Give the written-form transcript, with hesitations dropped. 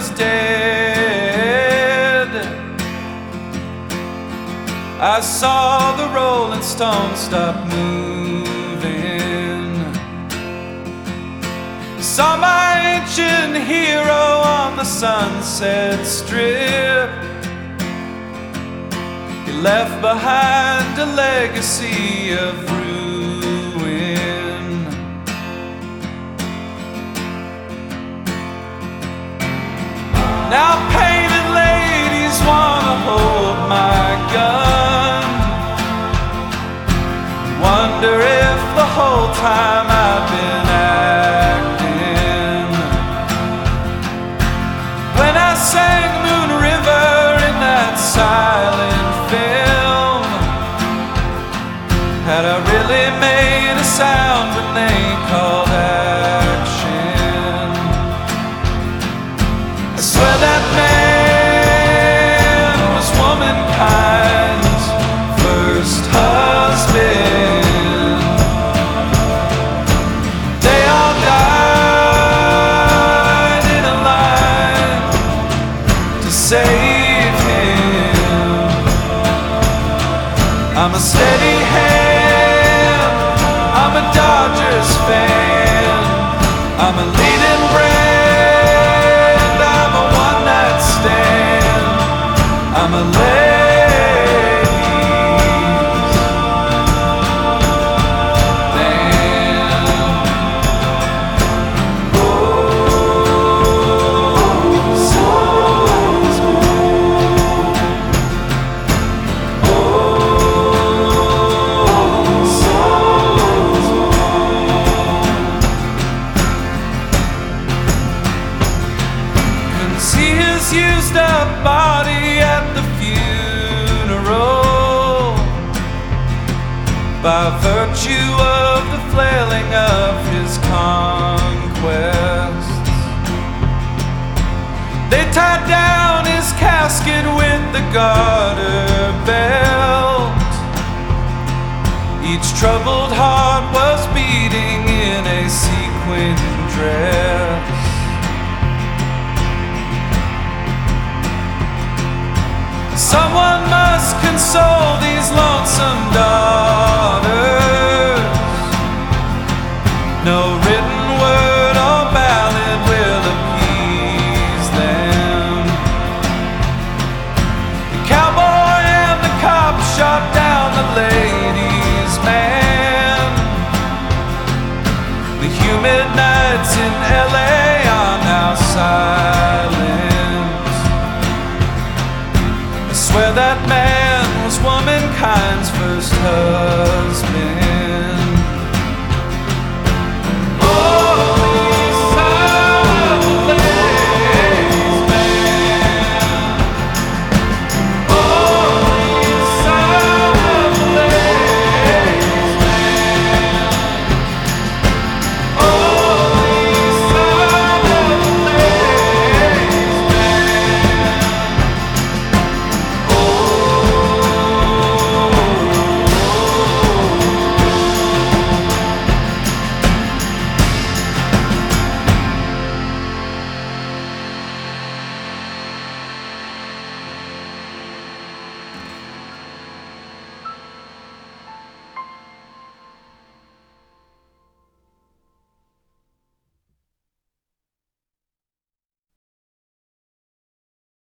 was dead. I saw the Rolling Stones stop moving. Saw my ancient hero on the Sunset Strip. He left behind a legacy of ruin. Now painted ladies wanna hold my gun. Wonder if the whole time I've been acting. When I sang Moon River in that silent film, had I really made a sound when they called action? I swear that man was womankind's first husband. They all died in a line to save him. I'm a steady hand, I'm a Dodgers fan, I'm a leading brand, I'm a one-night stand, I'm a ladies man. Oh, sounds see his used up body at the funeral. By virtue of the flailing of his conquests, they tied down his casket with the garter belt. Each troubled heart was beating in a sequin dress. Someone must console these lonesome daughters. No written word or ballad will appease them. The cowboy and the cop shot down the ladies' man. The humid nights in LA are now silent. I swear that man was womankind's first husband.